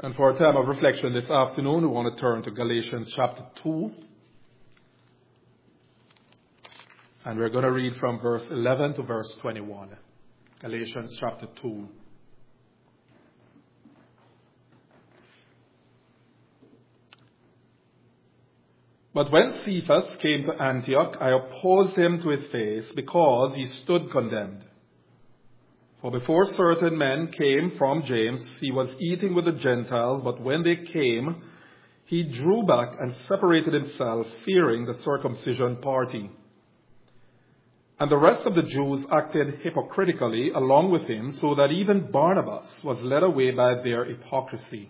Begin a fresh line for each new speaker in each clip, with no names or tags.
And for a time of reflection this afternoon, we want to turn to Galatians chapter 2. And we're going to read from verse 11 to verse 21. Galatians chapter 2. But when Cephas came to Antioch, I opposed him to his face because he stood condemned. For before certain men came from James, he was eating with the Gentiles, but when they came, he drew back and separated himself, fearing the circumcision party. And the rest of the Jews acted hypocritically along with him, so that even Barnabas was led away by their hypocrisy.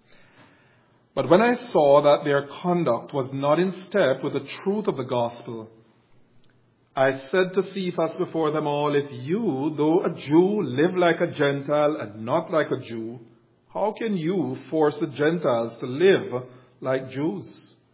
But when I saw that their conduct was not in step with the truth of the gospel, I said to Cephas before them all, if you, though a Jew, live like a Gentile and not like a Jew, how can you force the Gentiles to live like Jews?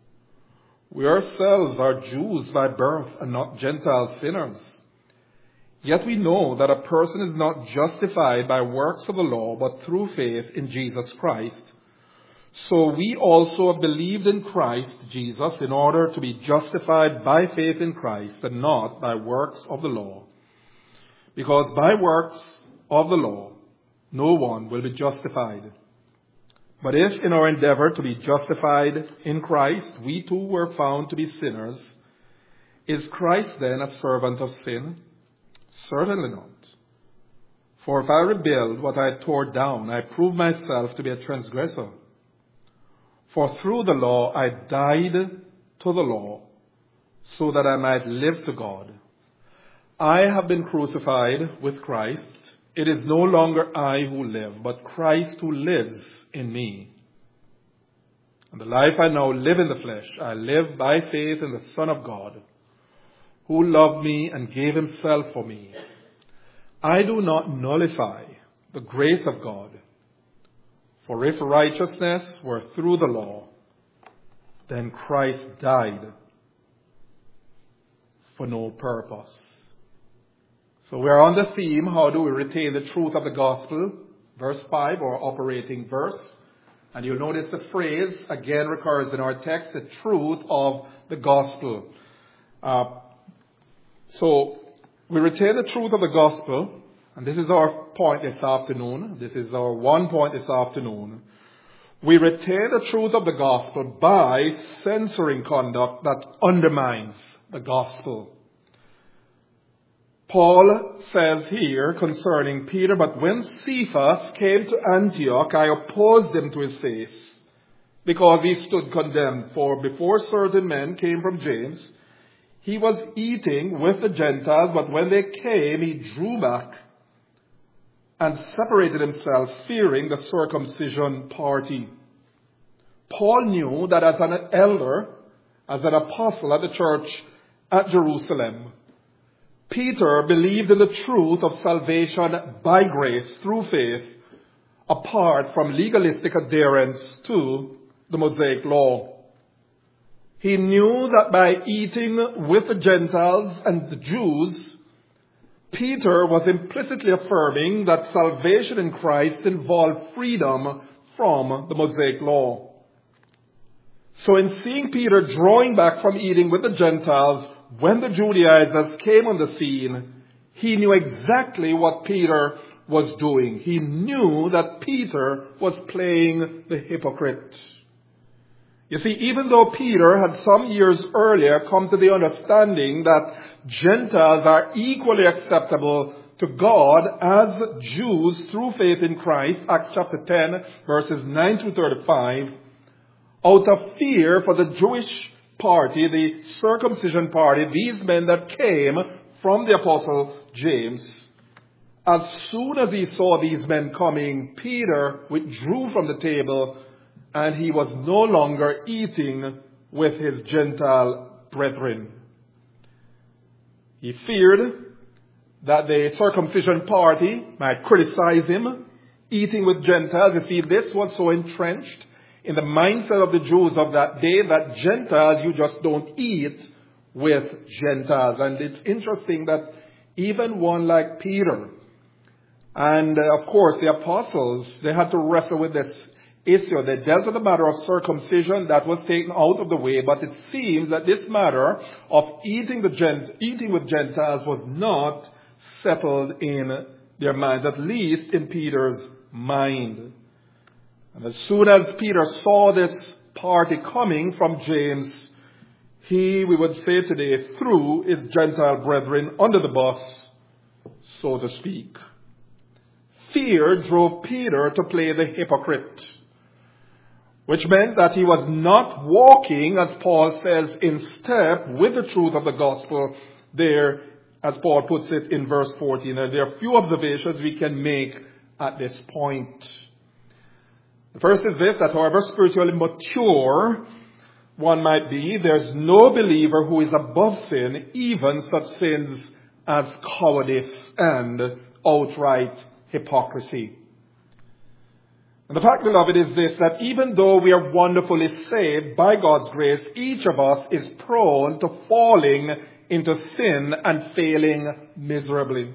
We ourselves are Jews by birth and not Gentile sinners. Yet we know that a person is not justified by works of the law, but through faith in Jesus Christ. So we also have believed in Christ Jesus in order to be justified by faith in Christ and not by works of the law. Because by works of the law, no one will be justified. But if in our endeavor to be justified in Christ, we too were found to be sinners, is Christ then a servant of sin? Certainly not. For if I rebuild what I tore down, I prove myself to be a transgressor. For through the law I died to the law, so that I might live to God. I have been crucified with Christ. It is no longer I who live, but Christ who lives in me. And the life I now live in the flesh, I live by faith in the Son of God, who loved me and gave himself for me. I do not nullify the grace of God. For if righteousness were through the law, then Christ died for no purpose. So we are on the theme, how do we retain the truth of the gospel? Verse 5, our operating verse. And you'll notice the phrase again recurs in our text, the truth of the gospel. So we retain the truth of the gospel. And this is our point this afternoon. This is our one point this afternoon. We retain the truth of the gospel by censoring conduct that undermines the gospel. Paul says here concerning Peter, but when Cephas came to Antioch, I opposed him to his face, because he stood condemned. For before certain men came from James, he was eating with the Gentiles, but when they came, he drew back and separated himself, fearing the circumcision party. Paul knew that as an elder, as an apostle at the church at Jerusalem, Peter believed in the truth of salvation by grace through faith, apart from legalistic adherence to the Mosaic law. He knew that by eating with the Gentiles and the Jews, Peter was implicitly affirming that salvation in Christ involved freedom from the Mosaic law. So in seeing Peter drawing back from eating with the Gentiles when the Judaizers came on the scene, he knew exactly what Peter was doing. He knew that Peter was playing the hypocrite. You see, even though Peter had some years earlier come to the understanding that Gentiles are equally acceptable to God as Jews through faith in Christ, Acts chapter 10, verses 9 through 35, out of fear for the Jewish party, the circumcision party, these men that came from the apostle James, as soon as he saw these men coming, Peter withdrew from the table, and he was no longer eating with his Gentile brethren. He feared that the circumcision party might criticize him, eating with Gentiles. You see, this was so entrenched in the mindset of the Jews of that day that Gentiles, you just don't eat with Gentiles. And it's interesting that even one like Peter and, of course, the apostles, they had to wrestle with this issue. They dealt with the matter of circumcision that was taken out of the way, but it seems that this matter of eating with Gentiles was not settled in their minds, at least in Peter's mind. And as soon as Peter saw this party coming from James, we would say today, threw his Gentile brethren under the bus, so to speak. Fear drove Peter to play the hypocrite, which meant that he was not walking, as Paul says, in step with the truth of the gospel there, as Paul puts it in verse 14. And there are a few observations we can make at this point. The first is this, that however spiritually mature one might be, there's no believer who is above sin, even such sins as cowardice and outright hypocrisy. And the fact, beloved, is this, that even though we are wonderfully saved by God's grace, each of us is prone to falling into sin and failing miserably.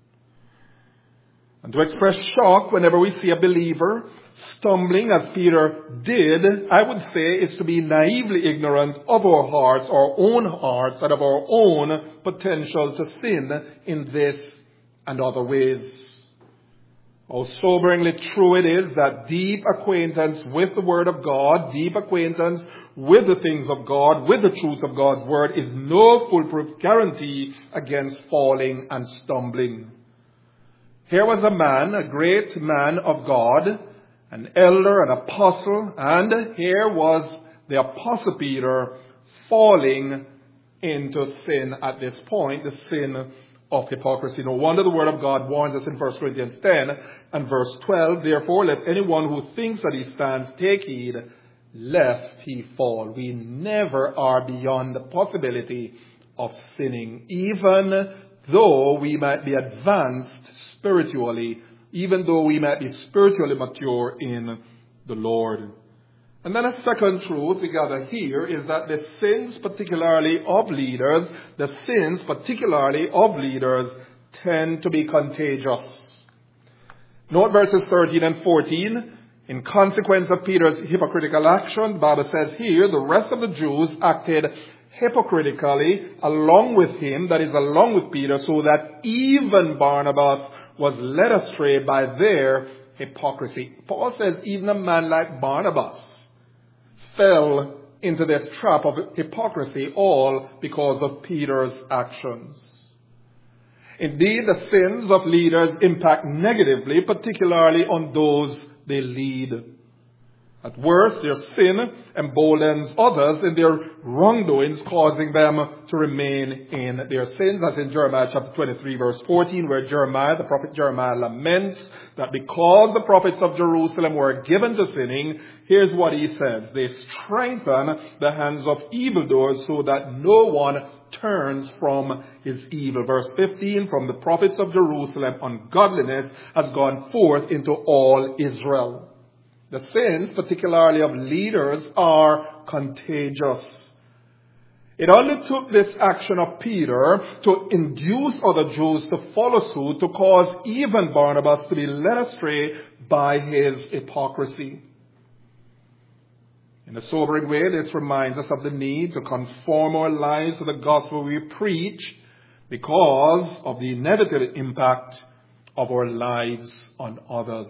And to express shock whenever we see a believer stumbling as Peter did, I would say, is to be naively ignorant of our hearts, our own hearts, and of our own potential to sin in this and other ways. How soberingly true it is that deep acquaintance with the Word of God, deep acquaintance with the things of God, with the truth of God's Word, is no foolproof guarantee against falling and stumbling. Here was a man, a great man of God, an elder, an apostle, and here was the Apostle Peter falling into sin at this point, the sin of hypocrisy. No wonder the Word of God warns us in 1 Corinthians 10 and verse 12, therefore let anyone who thinks that he stands take heed, lest he fall. We never are beyond the possibility of sinning, even though we might be advanced spiritually, even though we might be spiritually mature in the Lord. And then a second truth we gather here is that the sins particularly of leaders tend to be contagious. Note verses 13 and 14. In consequence of Peter's hypocritical action, the Bible says here, the rest of the Jews acted hypocritically along with him, that is, along with Peter, so that even Barnabas was led astray by their hypocrisy. Paul says even a man like Barnabas fell into this trap of hypocrisy, all because of Peter's actions. Indeed, the sins of leaders impact negatively, particularly on those they lead. At worst, their sin emboldens others in their wrongdoings, causing them to remain in their sins, as in Jeremiah chapter 23, verse 14, where the prophet Jeremiah laments that because the prophets of Jerusalem were given to sinning, here's what he says, they strengthen the hands of evildoers so that no one turns from his evil. Verse 15, from the prophets of Jerusalem, ungodliness has gone forth into all Israel. The sins, particularly of leaders, are contagious. It only took this action of Peter to induce other Jews to follow suit, to cause even Barnabas to be led astray by his hypocrisy. In a sobering way, this reminds us of the need to conform our lives to the gospel we preach because of the inevitable impact of our lives on others.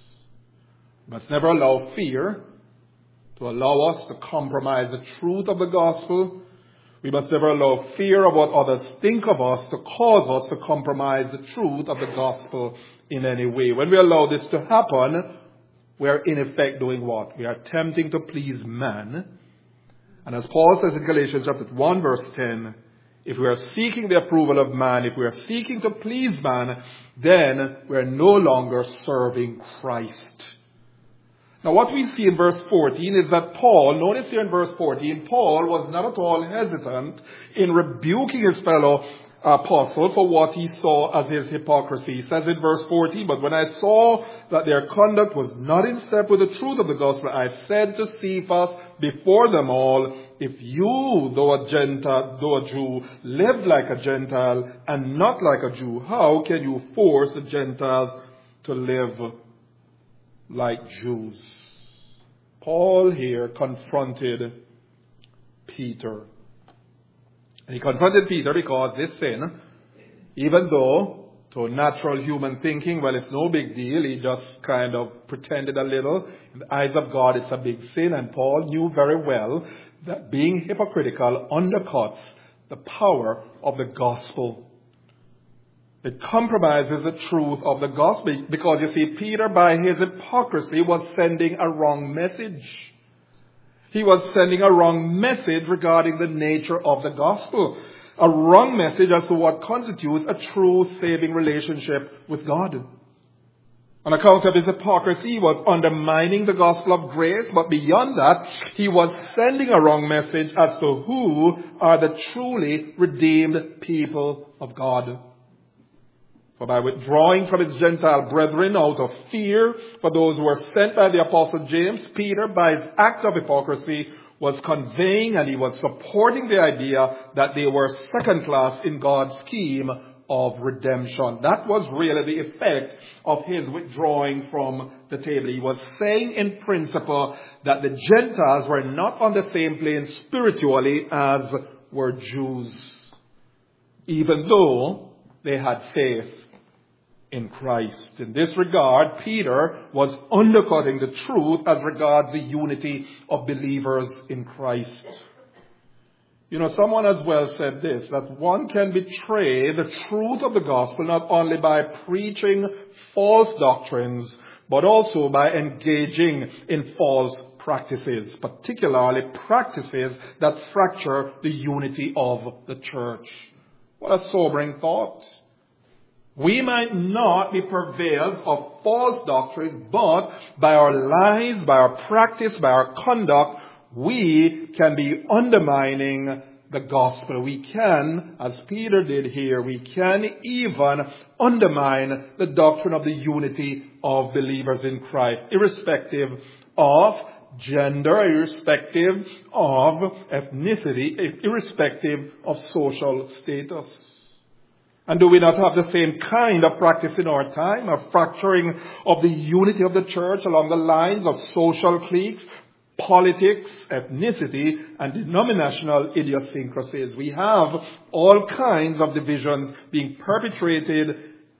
We must never allow fear to allow us to compromise the truth of the gospel. We must never allow fear of what others think of us to cause us to compromise the truth of the gospel in any way. When we allow this to happen, we are in effect doing what? We are attempting to please man. And as Paul says in Galatians chapter 1 verse 10, if we are seeking the approval of man, if we are seeking to please man, then we are no longer serving Christ. Now what we see in verse 14 is that Paul, notice here in verse 14, Paul was not at all hesitant in rebuking his fellow apostle for what he saw as his hypocrisy. He says in verse 14, but when I saw that their conduct was not in step with the truth of the gospel, I said to Cephas before them all, if you, though a Jew, live like a Gentile and not like a Jew, how can you force the Gentiles to live like Jews? Paul here confronted Peter. And he confronted Peter because this sin, even though to natural human thinking, well, it's no big deal, he just kind of pretended a little. In the eyes of God, it's a big sin. And Paul knew very well that being hypocritical undercuts the power of the gospel. It compromises the truth of the gospel because, you see, Peter, by his hypocrisy, was sending a wrong message. He was sending a wrong message regarding the nature of the gospel. A wrong message as to what constitutes a true saving relationship with God. On account of his hypocrisy, he was undermining the gospel of grace, but beyond that, he was sending a wrong message as to who are the truly redeemed people of God. For by withdrawing from his Gentile brethren out of fear for those who were sent by the Apostle James, Peter, by his act of hypocrisy, was conveying and he was supporting the idea that they were second class in God's scheme of redemption. That was really the effect of his withdrawing from the table. He was saying in principle that the Gentiles were not on the same plane spiritually as were Jews, even though they had faith in Christ. In this regard, Peter was undercutting the truth as regards the unity of believers in Christ. You know, someone has well said this, that one can betray the truth of the gospel not only by preaching false doctrines, but also by engaging in false practices, particularly practices that fracture the unity of the church. What a sobering thought. We might not be purveyors of false doctrines, but by our lives, by our practice, by our conduct, we can be undermining the gospel. We can, as Peter did here, we can even undermine the doctrine of the unity of believers in Christ, irrespective of gender, irrespective of ethnicity, irrespective of social status. And do we not have the same kind of practice in our time, of fracturing of the unity of the church along the lines of social cliques, politics, ethnicity, and denominational idiosyncrasies? We have all kinds of divisions being perpetrated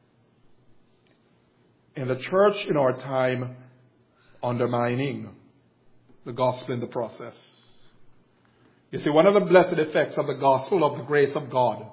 in the church in our time, undermining the gospel in the process. You see, one of the blessed effects of the gospel of the grace of God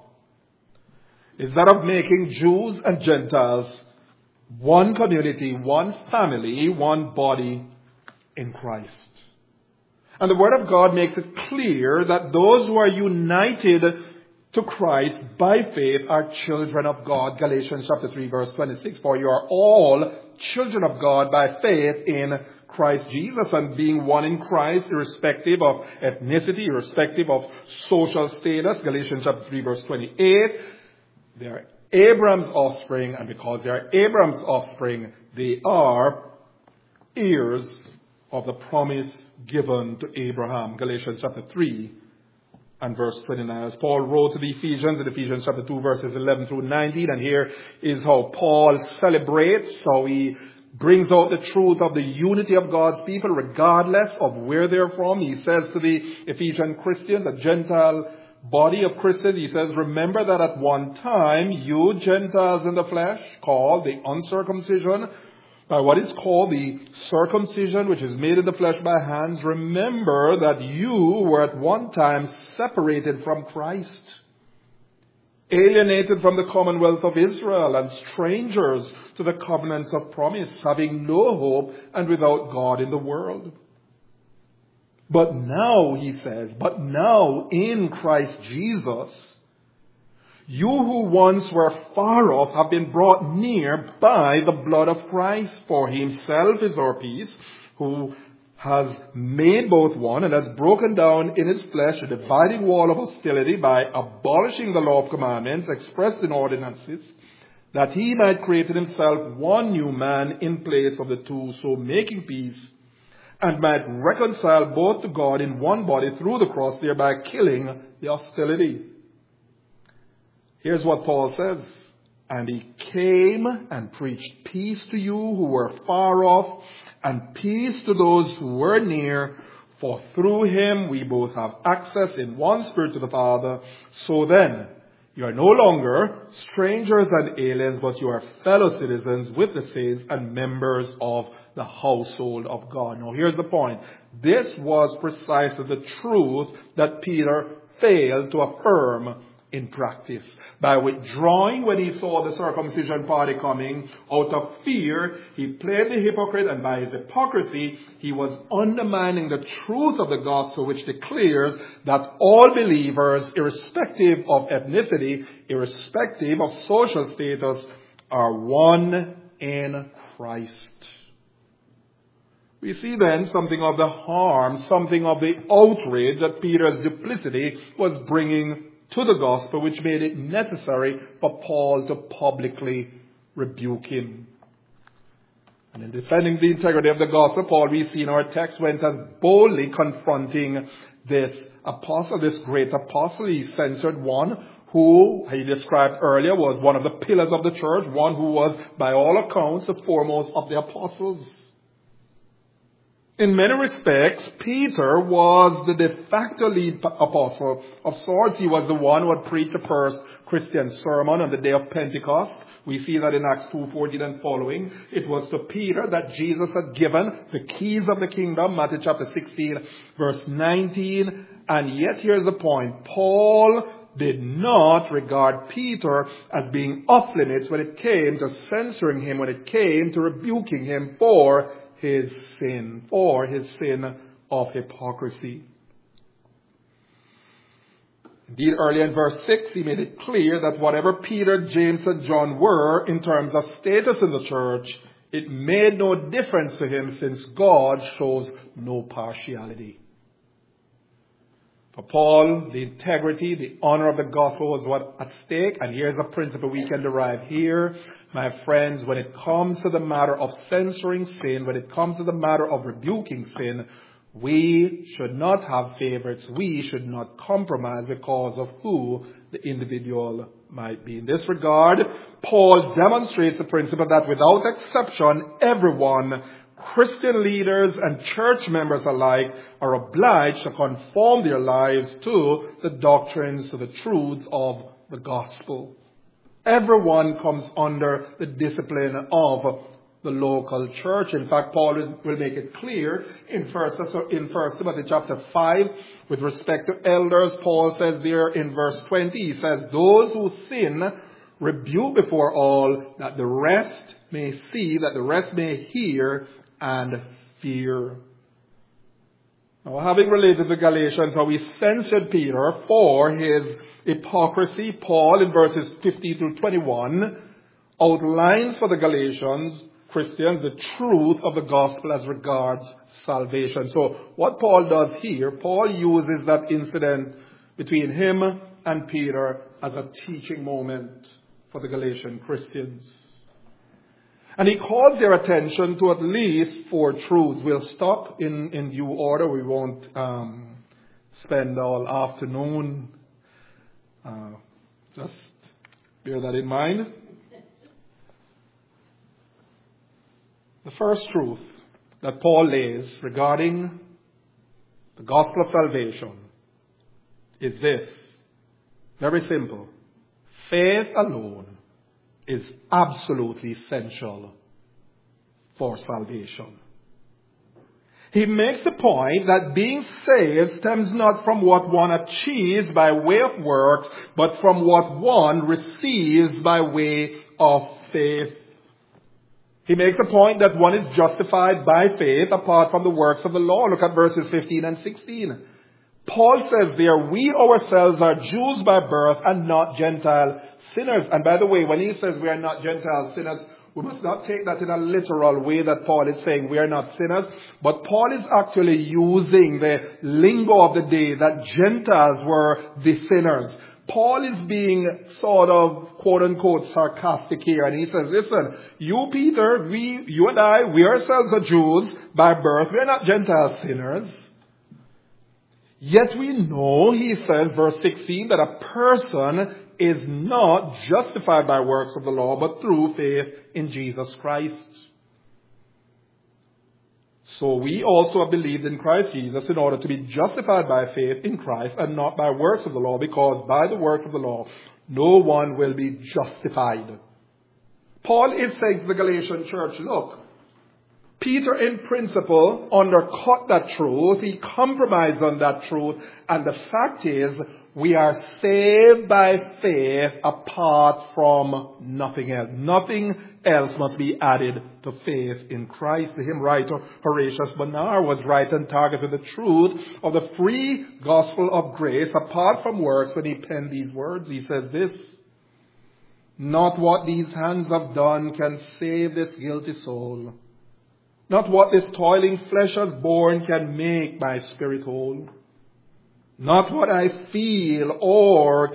is that of making Jews and Gentiles one community, one family, one body in Christ. And the Word of God makes it clear that those who are united to Christ by faith are children of God. Galatians chapter 3 verse 26, for you are all children of God by faith in Christ Jesus, and being one in Christ, irrespective of ethnicity, irrespective of social status. Galatians chapter 3 verse 28. They are Abraham's offspring, and because they are Abraham's offspring, they are heirs of the promise given to Abraham. Galatians chapter 3 and verse 29. As Paul wrote to the Ephesians in Ephesians chapter 2 verses 11 through 19, and here is how Paul celebrates, how he brings out the truth of the unity of God's people regardless of where they're from. He says to the Ephesian Christian, the Gentile body of Christians, he says, remember that at one time you Gentiles in the flesh, called the uncircumcision by what is called the circumcision, which is made in the flesh by hands, remember that you were at one time separated from Christ, alienated from the commonwealth of Israel, and strangers to the covenants of promise, having no hope and without God in the world. But now, he says, but now in Christ Jesus, you who once were far off have been brought near by the blood of Christ. For he himself is our peace, who has made both one and has broken down in his flesh a dividing wall of hostility by abolishing the law of commandments expressed in ordinances, that he might create in himself one new man in place of the two, so making peace, and might reconcile both to God in one body through the cross, thereby killing the hostility. Here's what Paul says. And he came and preached peace to you who were far off, and peace to those who were near. For through him we both have access in one Spirit to the Father. So then, you are no longer strangers and aliens, but you are fellow citizens with the saints and members of the household of God. Now here's the point. This was precisely the truth that Peter failed to affirm in practice. By withdrawing when he saw the circumcision party coming, out of fear, he played the hypocrite, and by his hypocrisy, he was undermining the truth of the gospel, which declares that all believers, irrespective of ethnicity, irrespective of social status, are one in Christ. We see then something of the harm, something of the outrage that Peter's duplicity was bringing to the gospel, which made it necessary for Paul to publicly rebuke him. And in defending the integrity of the gospel, Paul, we see in our text, went as boldly confronting this apostle, this great apostle. He censored one who he described earlier was one of the pillars of the church, one who was, by all accounts, the foremost of the apostles. In many respects, Peter was the de facto lead apostle. Of sorts, he was the one who had preached the first Christian sermon on the day of Pentecost. We see that in Acts 2:14 and following. It was to Peter that Jesus had given the keys of the kingdom, Matthew chapter 16, verse 19. And yet here's the point. Paul did not regard Peter as being off limits when it came to censoring him, when it came to rebuking him for his sin of hypocrisy. Indeed, earlier in verse 6, he made it clear that whatever Peter, James, and John were in terms of status in the church, it made no difference to him, since God shows no partiality. For Paul, the integrity, the honor of the gospel was what at stake. And here's a principle we can derive here. My friends, when it comes to the matter of censoring sin, when it comes to the matter of rebuking sin, we should not have favorites. We should not compromise because of who the individual might be. In this regard, Paul demonstrates the principle that without exception, everyone, Christian leaders and church members alike, are obliged to conform their lives to the doctrines, to the truths of the gospel. Everyone comes under the discipline of the local church. In fact, Paul will make it clear in 1 Timothy chapter 5 with respect to elders. Paul says there in verse 20, he says, "Those who sin rebuke before all, that the rest may see, that the rest may hear and fear." Now, having related to Galatians how he censured Peter for his hypocrisy, Paul in verses 15 through 21 outlines for the Galatians Christians the truth of the gospel as regards salvation. So what Paul does here, Paul uses that incident between him and Peter as a teaching moment for the Galatian Christians. And he calls their attention to at least 4 truths. We'll stop in due order. We won't spend all afternoon. Just bear that in mind. The first truth that Paul lays regarding the gospel of salvation is this. Very simple. Faith alone is absolutely essential for salvation. He makes the point that being saved stems not from what one achieves by way of works, but from what one receives by way of faith. He makes the point that one is justified by faith apart from the works of the law. Look at verses 15 and 16. Paul says there, "We ourselves are Jews by birth and not Gentile sinners." And by the way, when he says we are not Gentile sinners, we must not take that in a literal way that Paul is saying we are not sinners. But Paul is actually using the lingo of the day that Gentiles were the sinners. Paul is being sort of, quote unquote, sarcastic here. And he says, listen, you, Peter, you and I, we ourselves are Jews by birth. We are not Gentile sinners. Yet we know, he says, verse 16, that a person is not justified by works of the law, but through faith in Jesus Christ. So we also have believed in Christ Jesus in order to be justified by faith in Christ and not by works of the law, because by the works of the law no one will be justified. Paul is saying to the Galatian church, look, Peter in principle undercut that truth. He compromised on that truth. And the fact is, we are saved by faith apart from nothing else. Nothing else must be added to faith in Christ. The hymn writer Horatius Bonar was right and targeted the truth of the free gospel of grace apart from works when he penned these words. He says this: not what these hands have done can save this guilty soul. Not what this toiling flesh has borne can make my spirit whole. Not what I feel or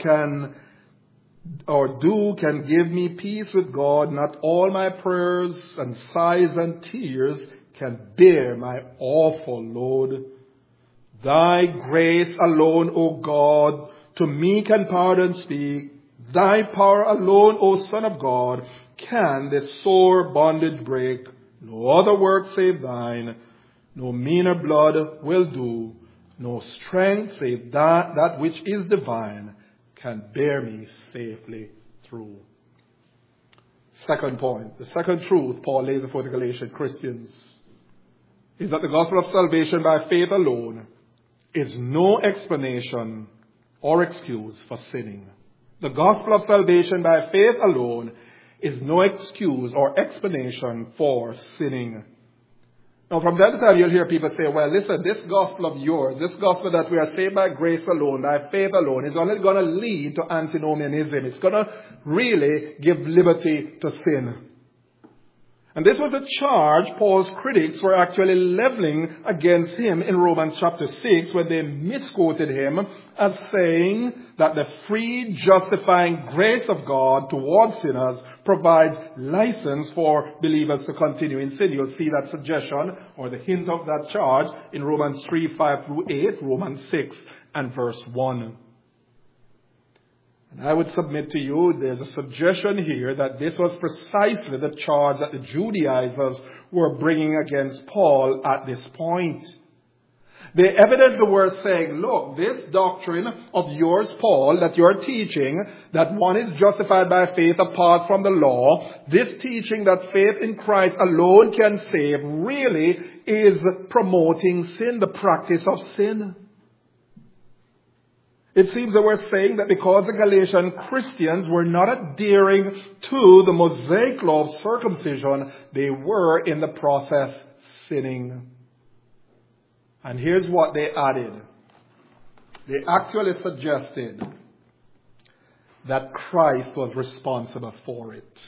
do can give me peace with God. Not all my prayers and sighs and tears can bear my awful load. Thy grace alone, O God, to me can pardon speak. Thy power alone, O Son of God, can this sore bondage break. No other work save thine, no meaner blood will do, no strength save that which is divine can bear me safely through. Second point, the second truth Paul lays before the Galatian Christians is that the gospel of salvation by faith alone is no explanation or excuse for sinning. The gospel of salvation by faith alone is no excuse or explanation for sinning. Now, from time to time, you'll hear people say, well, listen, this gospel of yours, this gospel that we are saved by grace alone, by faith alone, is only going to lead to antinomianism. It's going to really give liberty to sin. And this was a charge Paul's critics were actually leveling against him in Romans chapter 6 when they misquoted him as saying that the free justifying grace of God towards sinners provides license for believers to continue in sin. You'll see that suggestion or the hint of that charge in Romans 3, 5 through 8, Romans 6 and verse 1. And I would submit to you, there's a suggestion here that this was precisely the charge that the Judaizers were bringing against Paul at this point. They evidently were saying, look, this doctrine of yours, Paul, that you're teaching, that one is justified by faith apart from the law, this teaching that faith in Christ alone can save, really is promoting sin, the practice of sin. It seems that we're saying that because the Galatian Christians were not adhering to the Mosaic law of circumcision, they were in the process sinning. And here's what they added. They actually suggested that Christ was responsible for it.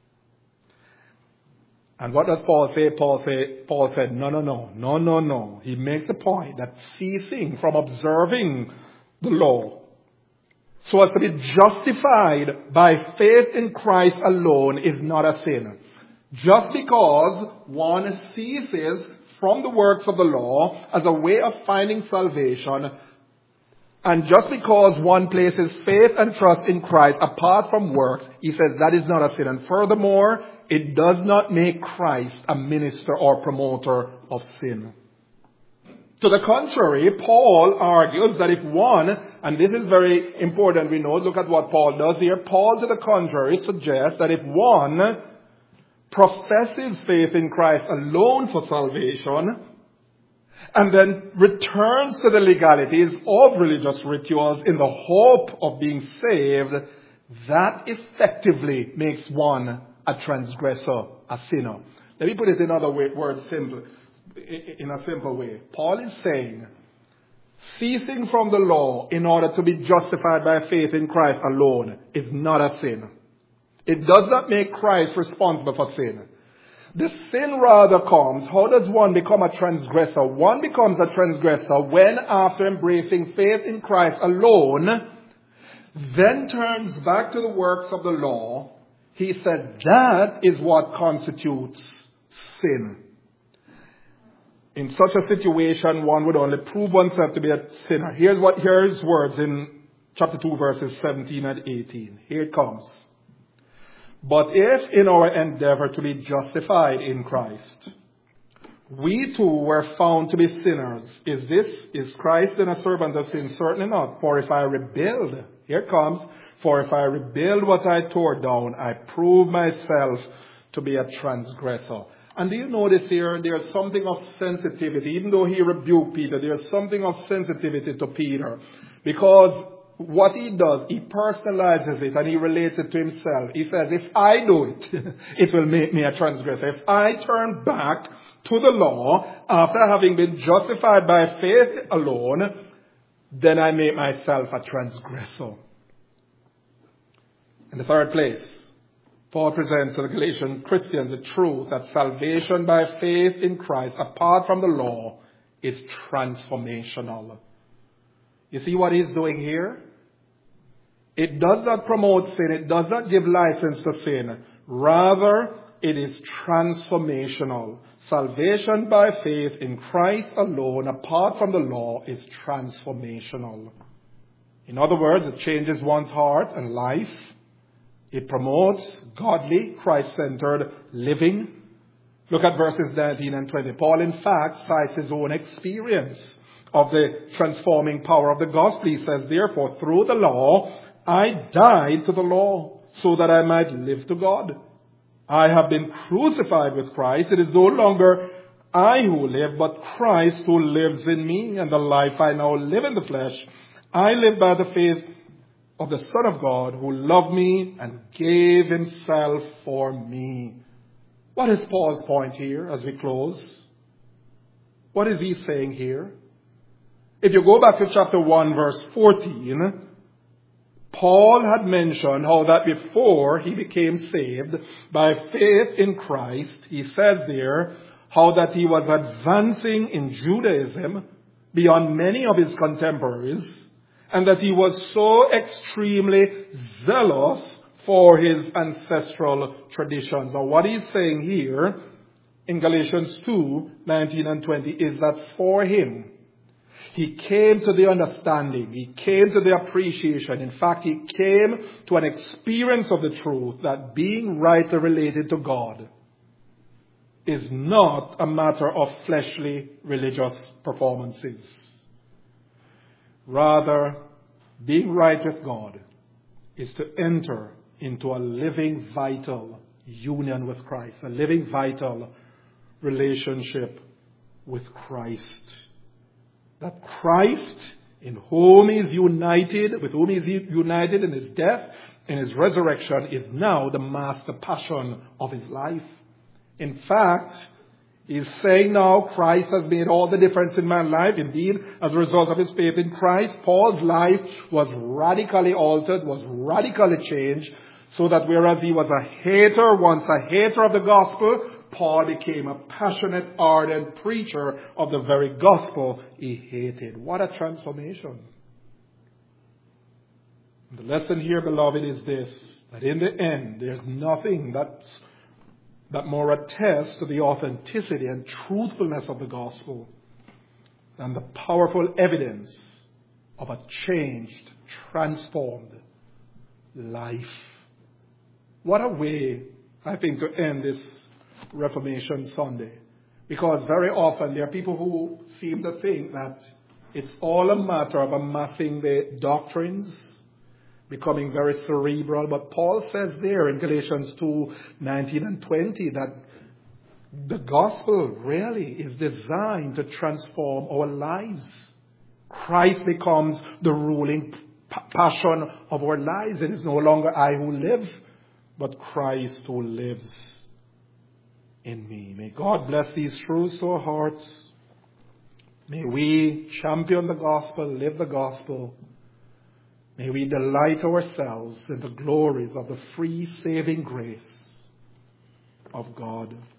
And what does Paul say? Paul said, no. He makes the point that ceasing from observing the law, so as to be justified by faith in Christ alone, is not a sin. Just because one ceases from the works of the law as a way of finding salvation, and just because one places faith and trust in Christ apart from works, he says that is not a sin. And furthermore, it does not make Christ a minister or promoter of sin. To the contrary, Paul argues that if one, and this is very important, we know, look at what Paul does here. Paul, to the contrary, suggests that if one professes faith in Christ alone for salvation, and then returns to the legalities of religious rituals in the hope of being saved, that effectively makes one a transgressor, a sinner. Let me put it in other words, in a simple way. Paul is saying, ceasing from the law in order to be justified by faith in Christ alone is not a sin. It does not make Christ responsible for sin. The sin rather comes, how does one become a transgressor? One becomes a transgressor when, after embracing faith in Christ alone, then turns back to the works of the law. He said that is what constitutes sin. In such a situation, one would only prove oneself to be a sinner. Here's words in chapter 2, verses 17 and 18. Here it comes. But if in our endeavor to be justified in Christ, we too were found to be sinners, is Christ then a servant of sin? Certainly not. For if I rebuild, here it comes, for if I rebuild what I tore down, I prove myself to be a transgressor. And do you notice here, there's something of sensitivity. Even though he rebuked Peter, there's something of sensitivity to Peter. Because what he does, he personalizes it and he relates it to himself. He says, if I do it, it will make me a transgressor. If I turn back to the law after having been justified by faith alone, then I make myself a transgressor. In the third place, Paul presents to the Galatian Christians the truth that salvation by faith in Christ, apart from the law, is transformational. You see what he's doing here? It does not promote sin. It does not give license to sin. Rather, it is transformational. Salvation by faith in Christ alone, apart from the law, is transformational. In other words, it changes one's heart and life. It promotes godly, Christ-centered living. Look at verses 19 and 20. Paul, in fact, cites his own experience of the transforming power of the gospel. He says, therefore, through the law, I died to the law so that I might live to God. I have been crucified with Christ. It is no longer I who live, but Christ who lives in me. And the life I now live in the flesh, I live by the faith of the Son of God who loved me and gave himself for me. What is Paul's point here as we close? What is he saying here? If you go back to chapter 1, verse 14, Paul had mentioned how that before he became saved by faith in Christ, he says there how that he was advancing in Judaism beyond many of his contemporaries, and that he was so extremely zealous for his ancestral traditions. Now what he's saying here in Galatians 2, 19 and 20 is that for him, he came to the understanding, he came to the appreciation, in fact he came to an experience of the truth that being rightly related to God is not a matter of fleshly religious performances. Rather, being right with God is to enter into a living, vital union with Christ, a living, vital relationship with Christ. That Christ, in whom he is united, with whom he is united in his death and his resurrection, is now the master passion of his life. In fact, he's saying now Christ has made all the difference in my life. Indeed, as a result of his faith in Christ, Paul's life was radically altered, was radically changed, so that whereas he was once a hater of the gospel, Paul became a passionate, ardent preacher of the very gospel he hated. What a transformation. The lesson here, beloved, is this, that in the end, there's nothing that more attests to the authenticity and truthfulness of the gospel than the powerful evidence of a changed, transformed life. What a way, I think, to end this Reformation Sunday. Because very often there are people who seem to think that it's all a matter of amassing the doctrines, becoming very cerebral. But Paul says there in Galatians 2, 19 and 20 that the gospel really is designed to transform our lives. Christ becomes the ruling passion of our lives. It is no longer I who live, but Christ who lives in me. May God bless these truths to our hearts. May we champion the gospel, live the gospel. May we delight ourselves in the glories of the free saving grace of God.